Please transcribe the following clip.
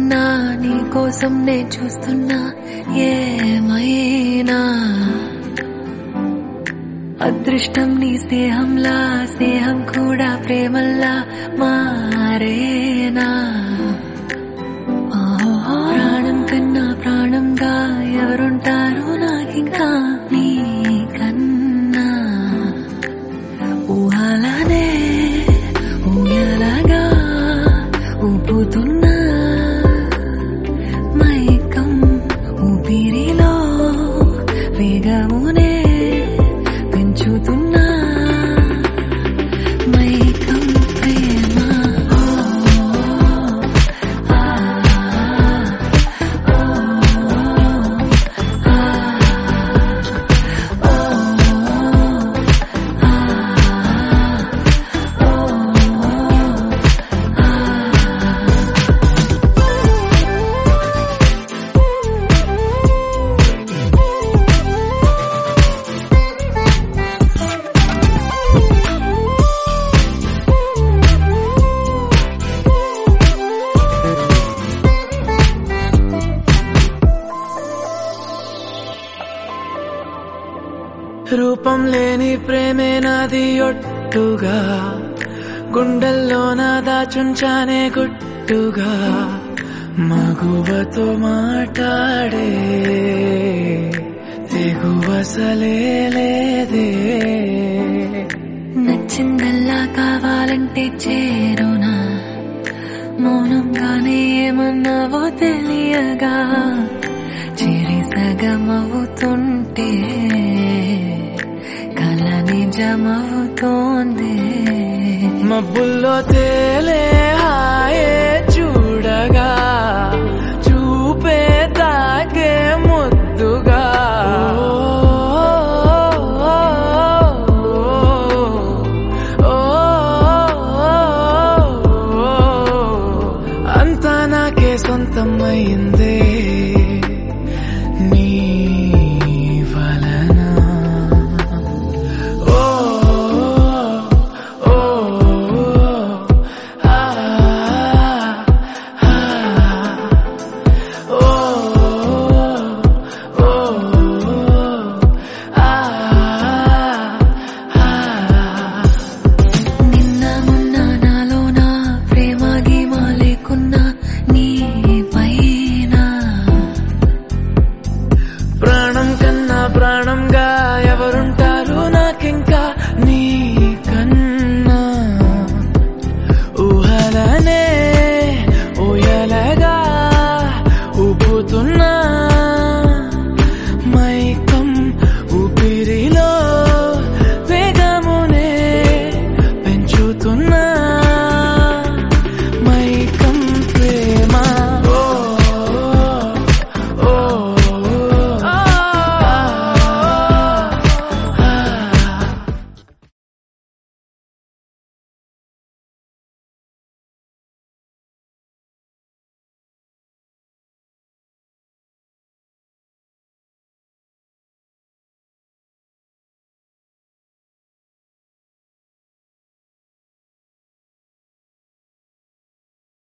ఉన్నా నీ కోసం నే చూస్తున్నా ఏమైనా అదృష్టం నీ స్నేహంలా స్నేహం కూడా ప్రేమల్లా మారేనా ప్రాణం కన్నా ప్రాణంగా ఎవరుంటారు నాకింకా నీ కన్నా ఊహలనే ఊయలగా ఊపుతున్నా మైకం ఊపిరిలో వేగమునే పెంచుతున్నా మైకం ప్రేమ రూపం లేని ప్రేమే నాది ఒట్టుగా గుండెల్లో నా దాచుంచానే గుట్టుగా మగువతో మాట్లాడే తెగువసలే లేదే నచ్చిందల్లా కావాలంటే చేరునా మౌనంగానే ఏమన్నావో తెలియగా చిరి సగమవుతుంటే కల నిజమవుతోంది మబ్బుల్లో తేలే హాయే చూడగా చూపే తాకే ముద్దుగా అంతా నాకే సొంతమైందే నీ వలన ఓ ఓ ఆ ఓ ఓ ఆ నిన్న మొన్న నాలోన ప్రేమ గీమ లేకున్నా నీ